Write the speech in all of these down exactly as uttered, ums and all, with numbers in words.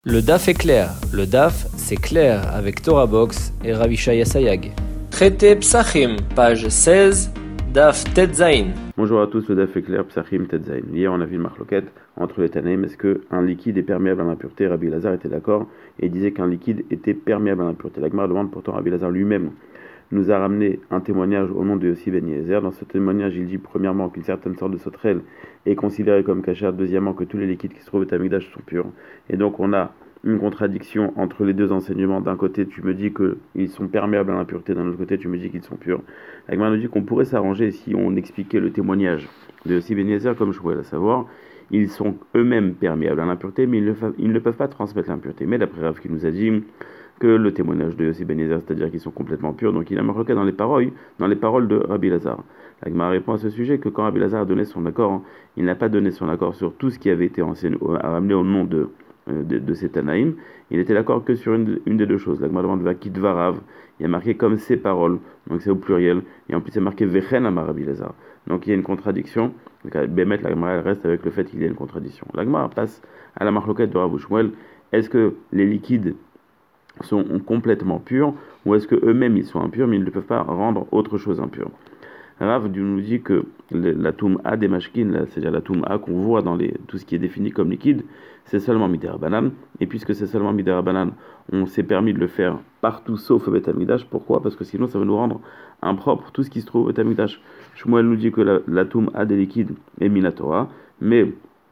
Le D A F est clair. Le D A F, c'est clair avec Torah Box et Ravishaya Sayag. Traité Psachim, page seize, D A F Tetzain. Bonjour à tous, le D A F est clair, Psachim Tetzain. Hier, on a vu une marloquette entre les Tanaïm. Est-ce qu'un liquide est perméable à l'impureté? Rabbi Lazar était d'accord et disait qu'un liquide était perméable à l'impureté. La Gemara demande pourtant Rabbi Lazar lui-même nous a ramené un témoignage au nom de Yossi ben Yezer. Dans ce témoignage, il dit premièrement qu'une certaine sorte de sauterelle est considérée comme cachère, deuxièmement que tous les liquides qui se trouvent au Tamikdash sont purs. Et donc on a une contradiction entre les deux enseignements. D'un côté, tu me dis qu'ils sont perméables à l'impureté, d'un autre côté, tu me dis qu'ils sont purs. La Gemara nous dit qu'on pourrait s'arranger si on expliquait le témoignage de Yossi ben Yezer comme je pouvais le savoir. Ils sont eux-mêmes perméables à l'impureté, mais ils ne, fa- ils ne peuvent pas transmettre l'impureté. Mais d'après Rav qui nous a dit que le témoignage de Yossi ben Yezer, c'est-à-dire qu'ils sont complètement purs, donc il a marqué dans les paroles, dans les paroles de Rabbi Lazar. La Gemara répond à ce sujet que quand Rabbi Lazar a donné son accord, hein, il n'a pas donné son accord sur tout ce qui avait été enseigné, ramené au nom de, de, de ces Tanaïm. Il était d'accord que sur une, une des deux choses. La Gemara demande Vakid Varav, il y a marqué comme ses paroles, donc c'est au pluriel, et en plus c'est marqué Vechen Amar Rabbi Lazar. Donc il y a une contradiction. Bémet, la Gemara elle reste avec le fait qu'il y a une contradiction. La Gemara passe à la marloquette de Rav Shmuel. Est-ce que les liquides sont complètement purs, ou est-ce que eux-mêmes ils sont impurs, mais ils ne peuvent pas rendre autre chose impure? Rav nous dit que la toum'a des mashkin, c'est-à-dire la toum'a qu'on voit dans les, tout ce qui est défini comme liquide, c'est seulement midera banane, et puisque c'est seulement midera banane, on s'est permis de le faire partout sauf au Beth Amikdash. Pourquoi? Parce que sinon ça va nous rendre impropre tout ce qui se trouve au Beth Amikdash. Shmuel nous dit que la, la toum'a des liquides est minatora, mais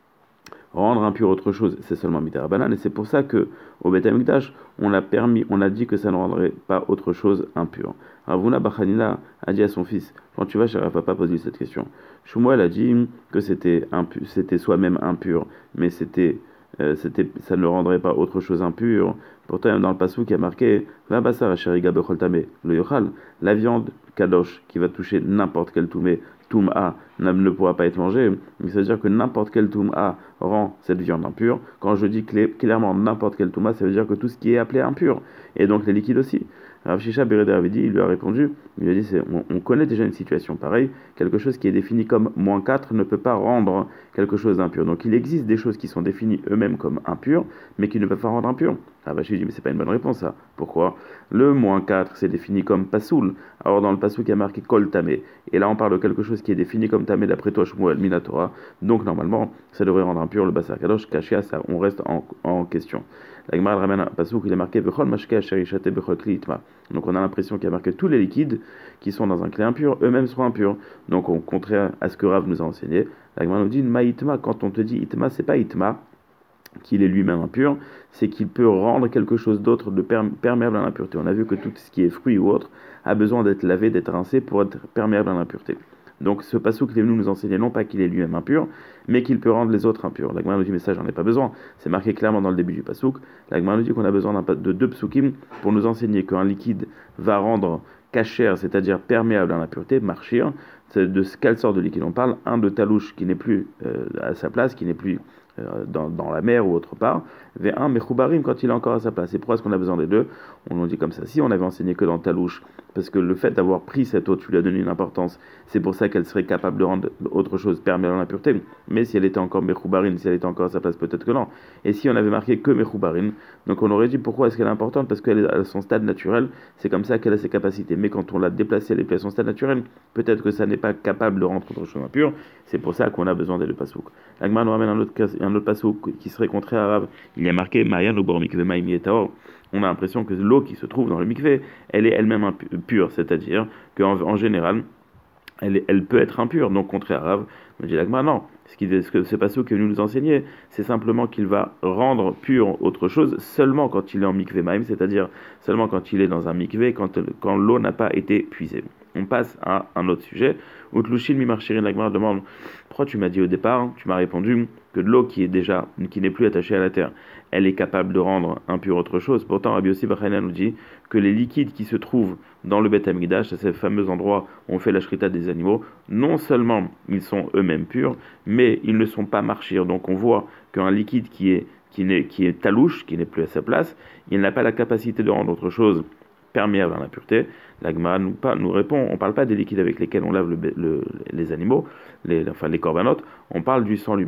rendre impur autre chose, c'est seulement midera banane, et c'est pour ça que au Beth Amikdash, on a permis, on a dit que ça ne rendrait pas autre chose impur. Ravuna Bachanina a dit à son fils, quand tu vas chez Rav Papa, pose-lui cette question. Shmuel a dit que c'était impu, c'était soi-même impur, mais c'était, euh, c'était, ça ne le rendrait pas autre chose impur. Pourtant, dans le passouk, il y a marqué Va basar asheriga bechol tameh le yochal, la viande kadosh qui va toucher n'importe quel toumé, toum'a ne pourra pas être mangée. C'est-à-dire que n'importe quel toum'a rend cette viande impure. Quand je dis clairement n'importe quel toum'a, ça veut dire que tout ce qui est appelé impur, et donc les liquides aussi. Rav Shisha Bereder avait dit, il lui a répondu, il lui a dit, c'est, on, on connaît déjà une situation pareille, quelque chose qui est défini comme moins quatre ne peut pas rendre quelque chose d'impur. Donc il existe des choses qui sont définies eux-mêmes comme impures, mais qui ne peuvent pas rendre impures. Rav Shisha dit, mais c'est pas une bonne réponse ça. Pourquoi? Le moins quatre, c'est défini comme pasoul. Alors dans le pasoul, il y a marqué kol tamé. Et là, on parle de quelque chose qui est défini comme tamé d'après toi, Shmuel, minatora. Donc normalement, ça devrait rendre impur le basar kadosh, kashia, ça, on reste en, en question. La Gemara ramène un pasouk, il est marqué Vechol mashke sherishate bechol kli itma. Donc on a l'impression qu'il y a marqué tous les liquides qui sont dans un clé impur, eux-mêmes seront impurs. Donc au contraire à ce que Rav nous a enseigné, la Gemara nous dit ma itma, quand on te dit itma, c'est pas itma qu'il est lui-même impur, c'est qu'il peut rendre quelque chose d'autre de perméable à l'impureté. On a vu que tout ce qui est fruit ou autre a besoin d'être lavé, d'être rincé pour être perméable à l'impureté. Donc ce passouk est venu nous enseigner non pas qu'il est lui-même impur, mais qu'il peut rendre les autres impurs. La Gemara nous dit, mais ça j'en ai pas besoin. C'est marqué clairement dans le début du passouk. La Gemara nous dit qu'on a besoin d'un, de deux psukim pour nous enseigner qu'un liquide va rendre kasher, c'est-à-dire perméable à l'impureté, marchir. C'est de quelle sorte de liquide on parle? Un de talouche qui n'est plus euh, à sa place, qui n'est plus euh, dans, dans la mer ou autre part, et un mechoubarim quand il est encore à sa place. Et pourquoi est-ce qu'on a besoin des deux? On nous dit comme ça. Si on avait enseigné que dans talouche, parce que le fait d'avoir pris cette eau, tu lui as donné une importance, c'est pour ça qu'elle serait capable de rendre autre chose perméable à l'impureté. Mais si elle était encore mechoubarine, si elle était encore à sa place, peut-être que non. Et si on avait marqué que mechoubarine, donc on aurait dit pourquoi est-ce qu'elle est importante? Parce qu'elle est à son stade naturel, c'est comme ça qu'elle a ses capacités. Mais quand on l'a déplacée, elle est plus à son stade naturel, peut-être que ça n'est pas capable de rendre autre chose impure. C'est pour ça qu'on a besoin des deux passouk. L'Agma nous ramène un autre, un autre passouk qui serait contraire à Rav. Il y a marqué Mayan ou bor mikve maïm yetaor. On a l'impression que l'eau qui se trouve dans le mikvé, elle est elle-même pure, c'est-à-dire qu'en en général, elle, est, elle peut être impure. Donc, contraire à Rav, on dit l'Agma, non. Ce, qui, ce que ce passouk que nous nous enseigner, c'est simplement qu'il va rendre pure autre chose seulement quand il est en mikvé maïm, c'est-à-dire seulement quand il est dans un mikvé, quand, quand l'eau n'a pas été puisée. On passe à un autre sujet. Utlushin mi marchirin, l'Agma demande, pourquoi tu m'as dit au départ, tu m'as répondu que de l'eau qui est déjà, qui n'est plus attachée à la terre, elle est capable de rendre impure autre chose. Pourtant, Rabbi Yossi Bachana nous dit que les liquides qui se trouvent dans le Beth Amikdash, c'est ces fameux endroits où on fait la shrita des animaux, non seulement ils sont eux-mêmes purs, mais ils ne sont pas marchir. Donc on voit qu'un liquide qui est, qui n'est, qui est talouche, qui n'est plus à sa place, il n'a pas la capacité de rendre autre chose perméable à l'impureté. La Gemara nous, nous répond, on ne parle pas des liquides avec lesquels on lave le, le, les animaux, les, enfin les corbanotes, on parle du sang lui-même.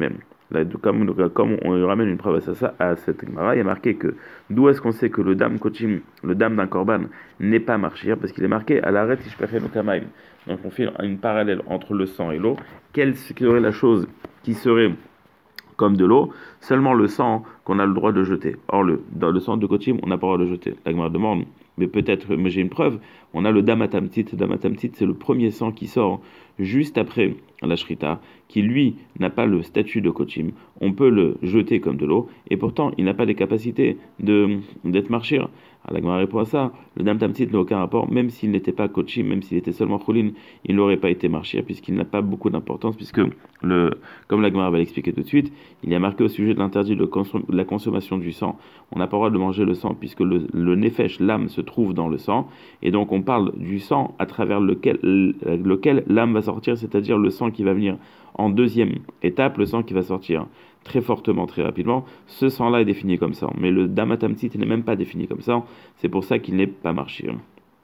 Là, comme, comme on ramène une preuve à, ça, à cette Gemara, il y a marqué que d'où est-ce qu'on sait que le dam kochim, le dam d'un korban, n'est pas marchir, parce qu'il est marqué à l'arrêt ishpechenu kamaim. Donc on fait une parallèle entre le sang et l'eau. Quelle serait la chose qui serait comme de l'eau? Seulement le sang qu'on a le droit de jeter. Or, le, dans le sang de kochim, on n'a pas le droit de jeter. La Gemara demande, mais peut-être, mais j'ai une preuve, on a le damatamtit. Damatamtit, c'est le premier sang qui sort juste après la shrita, qui lui n'a pas le statut de kochim. On peut le jeter comme de l'eau, et pourtant il n'a pas les capacités de, d'être marchir. Alors la Gemara répond à ça, le dam tamtit n'a aucun rapport, même s'il n'était pas kochim, même s'il était seulement choulin, il n'aurait pas été marchir, puisqu'il n'a pas beaucoup d'importance, puisque, le, comme la Gemara va l'expliquer tout de suite, il y a marqué au sujet de l'interdit de, consom- de la consommation du sang, on n'a pas le droit de manger le sang, puisque le, le nefesh, l'âme, se trouve dans le sang, et donc on parle du sang à travers lequel, lequel l'âme va sortir, c'est-à-dire le sang qui va venir en deuxième étape, le sang qui va sortir très fortement, très rapidement. Ce sang-là est défini comme ça, mais le damatamtit n'est même pas défini comme ça, c'est pour ça qu'il n'est pas marchir.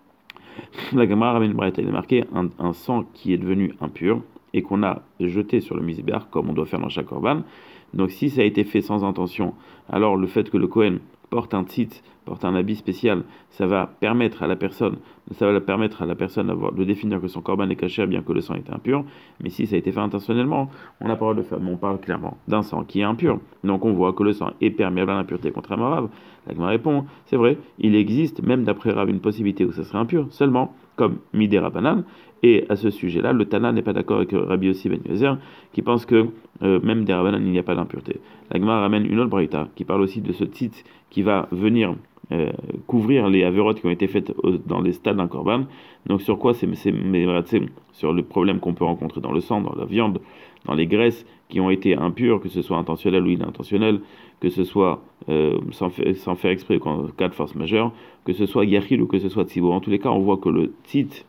La Gemara ramène une braïta, il est marqué un, un sang qui est devenu impur et qu'on a jeté sur le misbéar comme on doit faire dans chaque korban. Donc si ça a été fait sans intention, alors le fait que le Kohen porte un tzitz, porte un habit spécial, ça va permettre à la personne, ça va permettre à la personne d'avoir, de définir que son korban est caché bien que le sang était impur. Mais si ça a été fait intentionnellement, on n'a pas le droit de le faire. Mais on parle clairement d'un sang qui est impur. Donc on voit que le sang est perméable à l'impureté. Contrairement à Rav, la Gemara répond, c'est vrai, il existe même d'après Rav une possibilité où ça serait impur, seulement comme Midé Rabbanan. Et à ce sujet-là, le Tana n'est pas d'accord avec Rabbi Yossi ben Yozer, qui pense que euh, même des Rabbanan, il n'y a pas d'impureté. La Gemara ramène une autre braïta qui parle aussi de ce tzitz qui va venir euh, couvrir les avérotes qui ont été faites au, dans les stades d'un korban. Donc sur quoi c'est, c'est, c'est sur le problème qu'on peut rencontrer dans le sang, dans la viande, dans les graisses qui ont été impures, que ce soit intentionnel ou inintentionnel, que ce soit euh, sans, fa- sans faire exprès en cas de force majeure, que ce soit yachil ou que ce soit tzibour. En tous les cas, on voit que le tzitz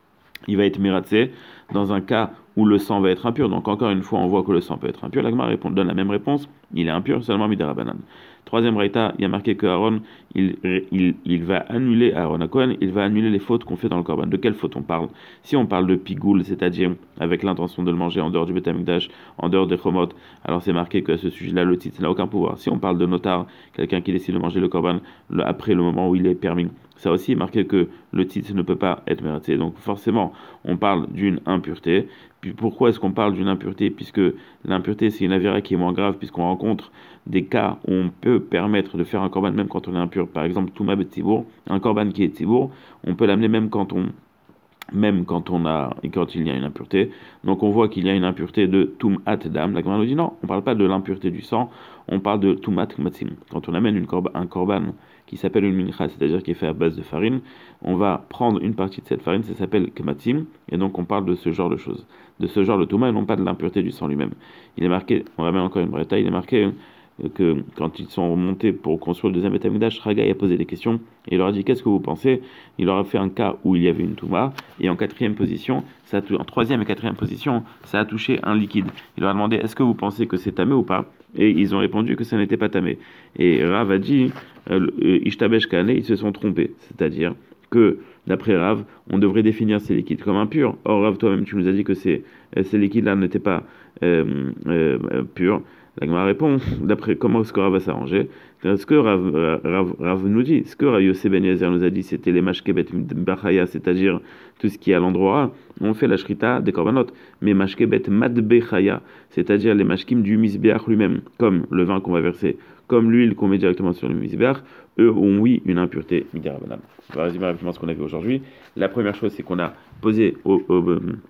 il va être miratsé dans un cas où le sang va être impur. Donc encore une fois, on voit que le sang peut être impur. La Gemara donne la même réponse, il est impur seulement midarabanan. Troisième braïta, il y a marqué que Aaron, il, il, il va annuler, Aaron à Cohen, il va annuler les fautes qu'on fait dans le korban. De quelles fautes on parle? Si on parle de pigoul, c'est-à-dire avec l'intention de le manger en dehors du Beth Amikdash, en dehors des chomot, alors c'est marqué qu'à ce sujet-là, le titre n'a aucun pouvoir. Si on parle de notar, quelqu'un qui décide de manger le korban le, après le moment où il est permis, ça aussi est marqué que le titre ne peut pas être mérité. Donc forcément, on parle d'une impureté. Puis pourquoi est-ce qu'on parle d'une impureté? Puisque l'impureté, c'est une avéra qui est moins grave, puisqu'on rencontre des cas où on peut permettre de faire un korban même quand on est impur. Par exemple, Touma bet Tibour, un korban qui est Tibour, on peut l'amener même quand on même quand on a quand il y a une impureté. Donc on voit qu'il y a une impureté de Tum'at Dam. La Gemara nous dit non, on ne parle pas de l'impureté du sang, on parle de Tum'at Matzim. Quand on amène une korba, un korban qui s'appelle une mincha, c'est-à-dire qui est fait à base de farine, on va prendre une partie de cette farine, ça s'appelle kmatzim, et donc on parle de ce genre de choses, de ce genre de Touma, et non pas de l'impureté du sang lui-même. Il est marqué, on ramène encore une braïta, il est marqué que quand ils sont remontés pour construire le deuxième Beth Amikdash, Ragai a posé des questions et il leur a dit qu'est-ce que vous pensez? Il leur a fait un cas où il y avait une touma et en quatrième position, ça a, en troisième et quatrième position, ça a touché un liquide. Il leur a demandé est-ce que vous pensez que c'est tamé ou pas? Et ils ont répondu que ça n'était pas tamé. Et Rav a dit Ishtabesh Kane, ils se sont trompés, c'est-à-dire que d'après Rav, on devrait définir ces liquides comme impurs. Or Rav, toi-même, tu nous as dit que ces, ces liquides-là n'étaient pas euh, euh, purs. La Gemara répond, d'après comment est-ce que Rav va s'arranger? Ce que Rav, Rav, Rav nous dit, ce que Rav Yosef ben Yezer nous a dit, c'était les mashkebet bachaya, c'est-à-dire tout ce qui est à l'endroit A, on fait la shrita des korbanot, mais mashkebet madbechaya, c'est-à-dire les mashkim du misbeach lui-même, comme le vin qu'on va verser, comme l'huile qu'on met directement sur le misbeach, eux ont oui une impureté midirabanan. On va résumer rapidement ce qu'on a vu aujourd'hui. La première chose, c'est qu'on a posé au, au,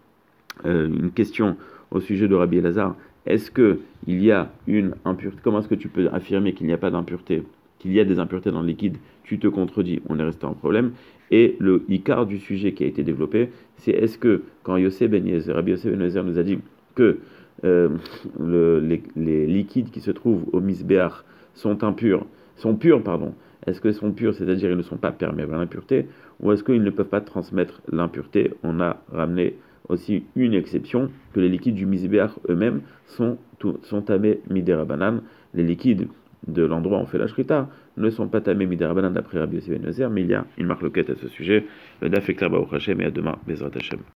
euh, une question au sujet de Rabbi Elazar. Est-ce qu'il y a une impureté? Comment est-ce que tu peux affirmer qu'il n'y a pas d'impureté, qu'il y a des impuretés dans le liquide? Tu te contredis, on est resté en problème. Et le icard du sujet qui a été développé, c'est est-ce que quand Yosef ben Yezer, Rabbi Yosef ben Yezer nous a dit que euh, le, les, les liquides qui se trouvent au misbéach sont impurs, sont purs, pardon. Est-ce qu'ils sont purs, c'est-à-dire ils ne sont pas perméables à l'impureté, ou est-ce qu'ils ne peuvent pas transmettre l'impureté? On a ramené aussi une exception, que les liquides du misbéach eux-mêmes sont, sont tamés midérabanan. Les liquides de l'endroit où on fait la shrita ne sont pas tamés midérabanan d'après Rabbi Yosef ben Yezer, mais il y a une marloquette à ce sujet. Le daf est clair, Baruch Hashem, et à demain, Bezrat Hashem.